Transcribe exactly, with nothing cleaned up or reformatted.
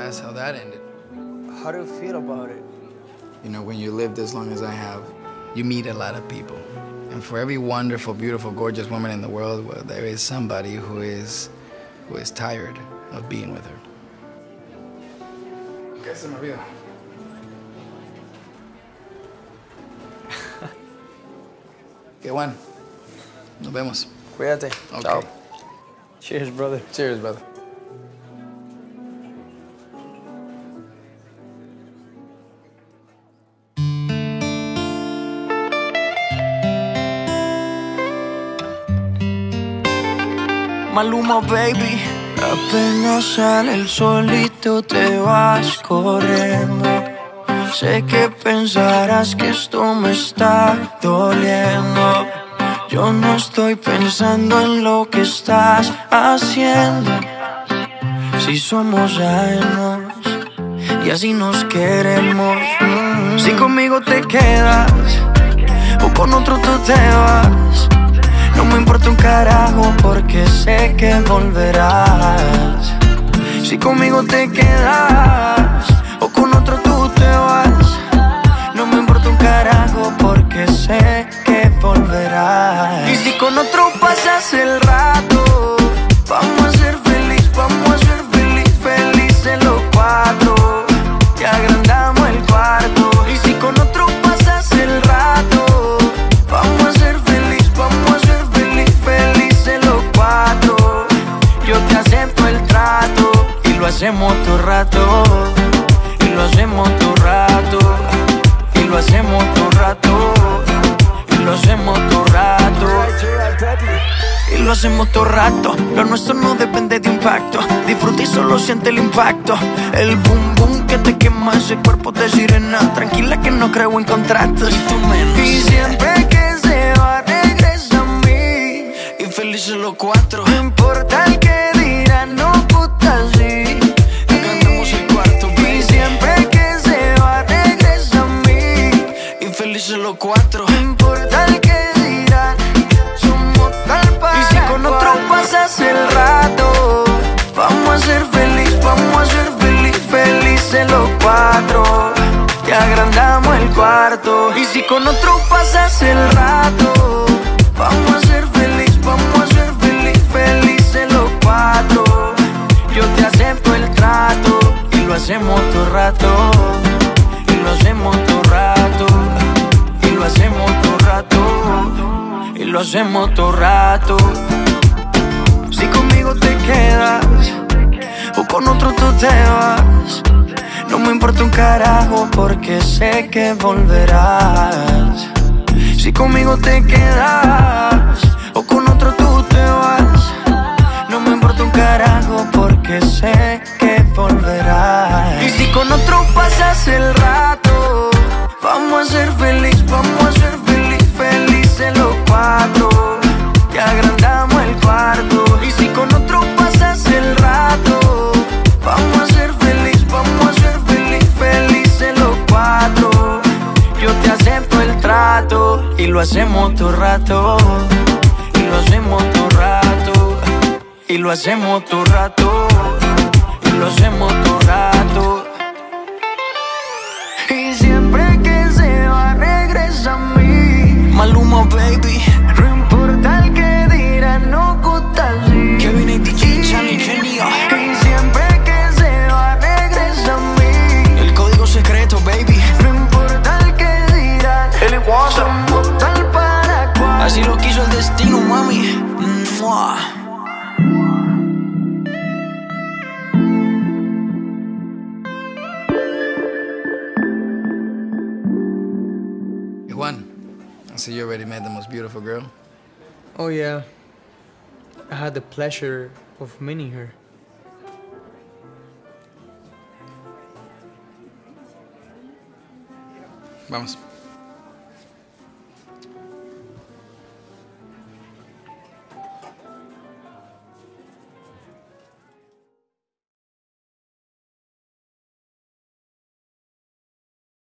that's how that ended. How do you feel about it? You know, when you lived as long as I have, you meet a lot of people. And for every wonderful, beautiful, gorgeous woman in the world, well, there is somebody who is, who is tired of being with her. ¿Qué se me olvidó? Qué bueno. Nos vemos. Cuídate. Okay. Chao. Cheers, brother. Cheers, brother. Maluma, baby. Apenas sale el solito te vas corriendo. Sé que pensarás que esto me está doliendo. Yo no estoy pensando en lo que estás haciendo. Si somos ajenos y así nos queremos. Si conmigo te quedas o con otro tú te vas, no me importa un carajo porque sé que volverás. Si conmigo te quedas o con otro tú te vas, no me importa un carajo porque sé que volverás. Y si con otro pasas el rato, vamos a ser feliz, vamos a ser feliz, felices los cuatro. Y agrandamos el cuarto. Y si con otro pasas el rato, vamos a ser feliz, vamos a ser feliz, felices los cuatro. Yo te acepto el trato y lo hacemos todo rato. Y lo hacemos todo rato. Y lo hacemos todo rato. Y lo hacemos todo rato. Y lo hacemos todo rato. Lo nuestro no depende de impacto. Disfruta y solo siente el impacto. El boom boom que te quema ese cuerpo de sirena. Tranquila que no creo en contratos. Y tú menos. Y siempre que se va regresa a mí. Y felices los cuatro. No importa el que dirán, no puta sí. Cantamos el cuarto, baby. Y siempre que se va regresa a mí. Y felices los cuatro. No importa el que dirán, somos tal para. Y si con otro pasas el rato, vamos a ser feliz, vamos a ser feliz, felices los cuatro. Te agrandamos el cuarto. Y si con otro pasas el rato, vamos a ser feliz, vamos a ser feliz, felices los cuatro. Yo te acepto el trato y lo hacemos todo rato. Y lo hacemos todo rato. Y lo hacemos todo rato. Y lo hacemos todo rato. Si conmigo te quedas o con otro tú te vas, no me importa un carajo porque sé que volverás. Si conmigo te quedas o con otro tú te vas, no me importa un carajo porque sé que volverás. Y si con otro pasas el rato, vamos a ser feliz, vamos a ser feliz, felices los cuatro. Te agrandamos el cuarto. Y si con otro pasas el rato, vamos a ser feliz, vamos a ser feliz, felices los cuatro. Yo te acepto el trato y lo hacemos todo rato. Y lo hacemos todo rato. Y lo hacemos todo rato. Y lo hacemos todo rato. Y siempre que se va regresa a mí. Maluma, baby. No importa el que dirán, no gusta así. Kevin y D J, Channel, genio. Y siempre que se va regresa a mí. El código secreto, baby. No importa el que dirán, somos tal para cual. Así lo quiso el destino, mami. Mua. Juan, I see you already met the most beautiful girl. Oh yeah, I had the pleasure of meeting her. Vamos.